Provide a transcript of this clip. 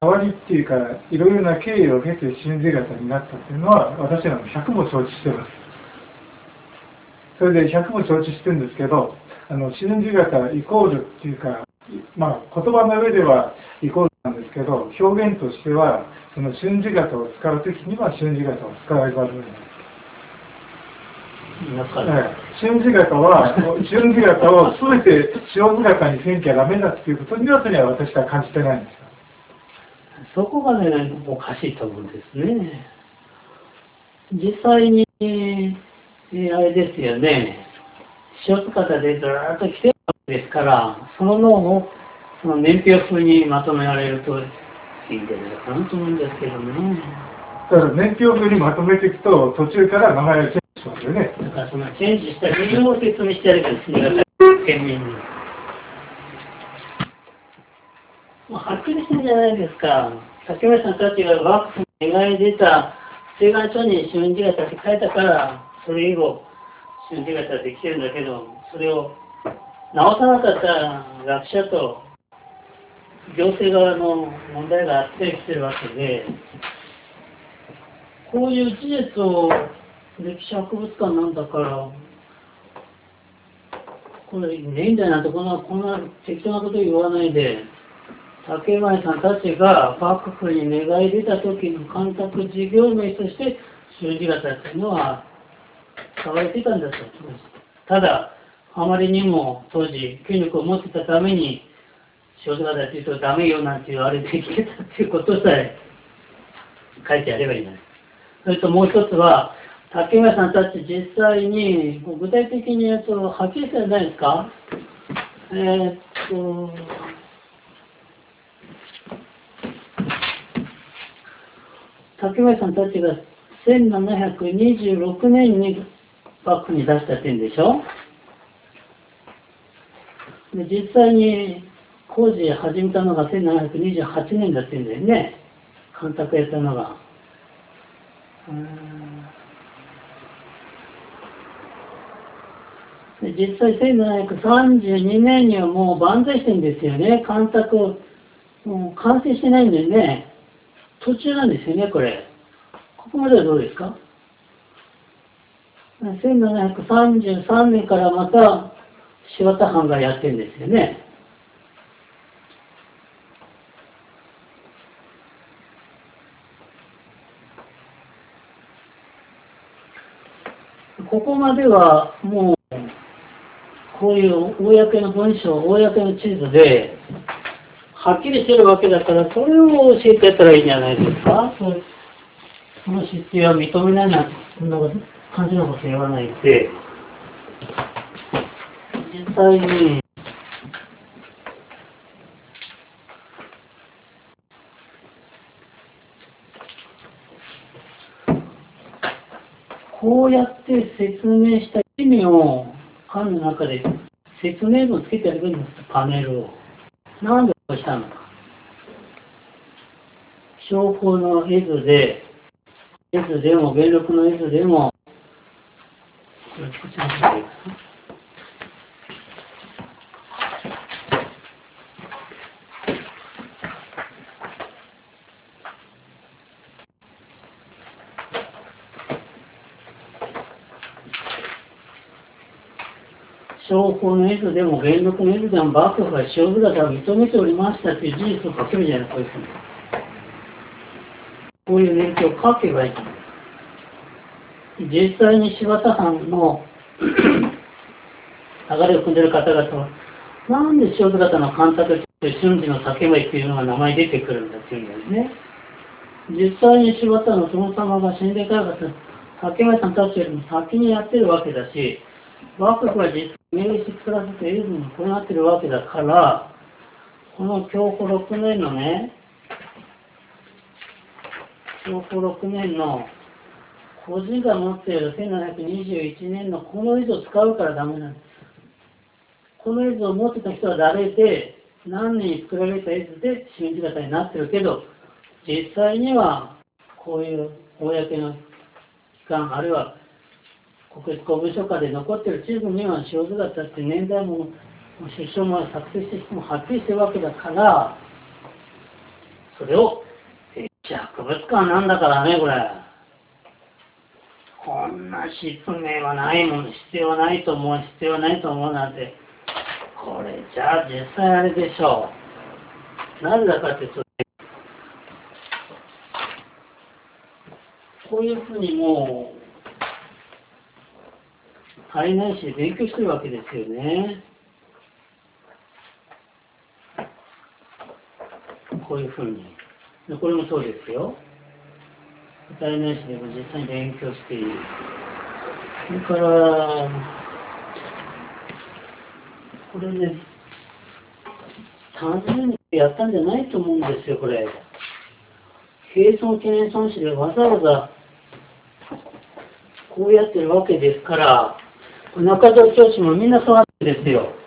変わりっていうか、いろいろな経緯を経て信じ方になったっていうのは、私らも100も承知してます。それで100も承知してるんですけど、信じ方イコールっていうか、まあ、言葉の上ではイコールなんですけど、表現としては、その信じ方を使うときには信じ方を使わざるを得ない。信じ方を全て塩姿にせんきゃダメだっていうことには私は感じてないんですよ。 そこがね、おかしいと思うんですね。実際に、あれですよね、塩姿でずーっと来てるわけですから、その脳もその年表風にまとめられるといいんじゃないかなと思うんですけどね。 だから年表風にまとめていくと、途中から名前をチェンジしますよね。 だからそのチェンジした理由を説明してやればいいですね、県民に。はっきりしてるじゃないですか。竹村さんたちが幕府に願い出た請願書に信じ方って書いたから、それ以後、信じ方できてるんだけど、それを直さなかった学者と行政側の問題があってきてるわけで、こういう事実を歴史博物館なんだから、これねえんだよなと、こんな適当なこと言わないで、竹前さんたちが幕府に願い出た時の干拓事業名として信じ方っていうのは使われていたんだと思います。ただ、あまりにも当時権力を持ってたために、信じ方っていうとダメよなんて言われてきてたっていうことさえ書いてあればいいのに。それともう一つは、竹前さんたち実際に具体的にやつをはっきりしてないですか？竹前さんたちが1726年に幕府に出した点でしょ。で実際に工事始めたのが1728年だってんだよね。干拓やったのが。で実際1732年にはもう万歳してるんですよね。干拓、もう完成してないんだよね。途中なんですよね、これ。ここまではどうですか？ 1733 年からまた柴田藩がやってるんですよね。ここまではもうこういう公の文章、公の地図ではっきりしてるわけだから、それを教えてやったらいいんじゃないですか。その姿勢は認めないなんて、そんな感じのこと言わないで、実際に、こうやって説明した意味を、缶の中で説明文をつけてやるんです、パネルを。なんでこうしたのか。証拠の絵図でも、元禄の絵図でも、これこちらにしていくか。証拠の絵図でも、元禄の絵図でも、幕府が塩姿を認めておりましたという事実を書けるじゃない、こういうふうに。こういう年表を書けばいい。実際に柴田藩の流れを組んでいる方々は、なんで塩姿の干拓と瞬時の竹前っていうのが名前出てくるんだっていうんだよね。実際に柴田の殿様が死んでから竹前さんたちよりも先にやってるわけだし、幕府が実際に命令して作らせているのにこうなってるわけだから、この享保6年のね、享保6年の個人が持っている1721年のこの絵図を使うからダメなんです。この絵図を持ってた人は誰で、何年に作られた絵図で信じ方になってるけど、実際にはこういう公の機関、あるいは国立公文書館で残っている地図には塩姿って年代も出生も作成してもはっきりしてるわけだから、 それを、博物館なんだからね、これ。こんな使命はないもの、必要ないと思うなんて、これじゃあ実際あれでしょう。なぜだかっていうと、こういうふうにもう、足りないし勉強してるわけですよね。こういうふうに。でこれもそうですよ。足りないしでも実際に勉強している。それから、これね、単純にやったんじゃないと思うんですよ、これ。並存記念損失でわざわざこうやってるわけですから、中条教師もみんなそうなってるんですよ。